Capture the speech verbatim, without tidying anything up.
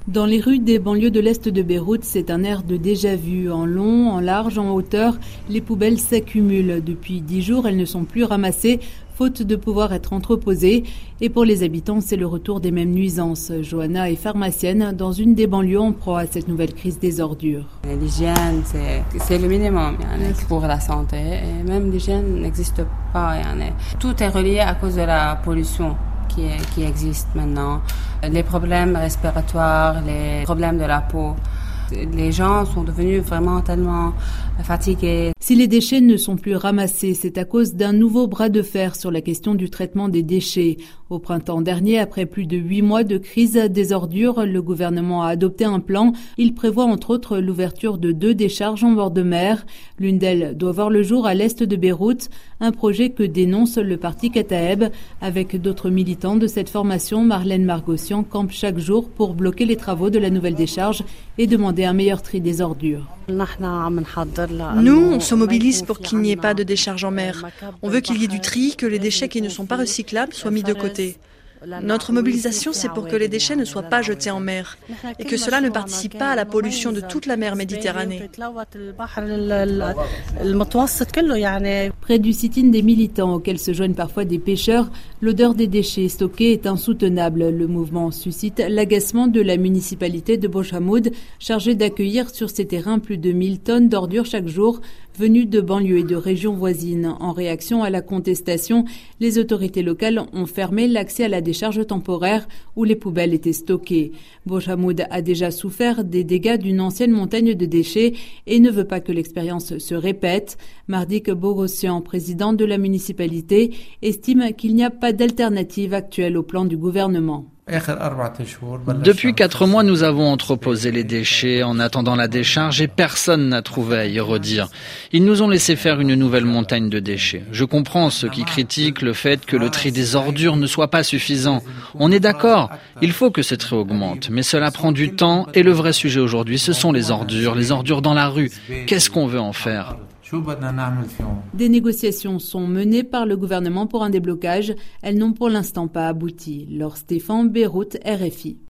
Dans les rues des banlieues de l'Est de Beyrouth, c'est un air de déjà-vu. En long, en large, en hauteur, les poubelles s'accumulent. Depuis dix jours, elles ne sont plus ramassées, faute de pouvoir être entreposées. Et pour les habitants, c'est le retour des mêmes nuisances. Johanna est pharmacienne dans une des banlieues en proie à cette nouvelle crise des ordures. L'hygiène, c'est, c'est le minimum pour la santé. Et même l'hygiène n'existe pas. Tout est relié à cause de la pollution qui, qui existe maintenant. Les problèmes respiratoires, les problèmes de la peau. Les gens sont devenus vraiment tellement fatigués. Si les déchets ne sont plus ramassés, c'est à cause d'un nouveau bras de fer sur la question du traitement des déchets. Au printemps dernier, après plus de huit mois de crise des ordures, le gouvernement a adopté un plan. Il prévoit entre autres l'ouverture de deux décharges en bord de mer. L'une d'elles doit voir le jour à l'est de Beyrouth, un projet que dénonce le parti Kataeb. Avec d'autres militants de cette formation, Marlène Margossian campe chaque jour pour bloquer les travaux de la nouvelle décharge et demander un meilleur tri des ordures. Nous, on se mobilise pour qu'il n'y ait pas de décharge en mer. On veut qu'il y ait du tri, que les déchets qui ne sont pas recyclables soient mis de côté. Notre mobilisation, c'est pour que les déchets ne soient pas jetés en mer et que cela ne participe pas à la pollution de toute la mer Méditerranée. Près du sit-in des militants, auxquels se joignent parfois des pêcheurs, l'odeur des déchets stockés est insoutenable. Le mouvement suscite l'agacement de la municipalité de Bouchamoud, chargée d'accueillir sur ses terrains plus de mille tonnes d'ordures chaque jour, venues de banlieues et de régions voisines. En réaction à la contestation, les autorités locales ont fermé l'accès à la décharge temporaire où les poubelles étaient stockées. Bouchamoud a déjà souffert des dégâts d'une ancienne montagne de déchets et ne veut pas que l'expérience se répète. Mardik Bogossian, président de la municipalité, estime qu'il n'y a pas d'alternative actuelle au plan du gouvernement. Depuis quatre mois, nous avons entreposé les déchets en attendant la décharge et personne n'a trouvé à y redire. Ils nous ont laissé faire une nouvelle montagne de déchets. Je comprends ceux qui critiquent le fait que le tri des ordures ne soit pas suffisant. On est d'accord, il faut que ce tri augmente, mais cela prend du temps et le vrai sujet aujourd'hui, ce sont les ordures, les ordures dans la rue. Qu'est-ce qu'on veut en faire ? Des négociations sont menées par le gouvernement pour un déblocage. Elles n'ont pour l'instant pas abouti. Laure Stéphane, Beyrouth, R F I.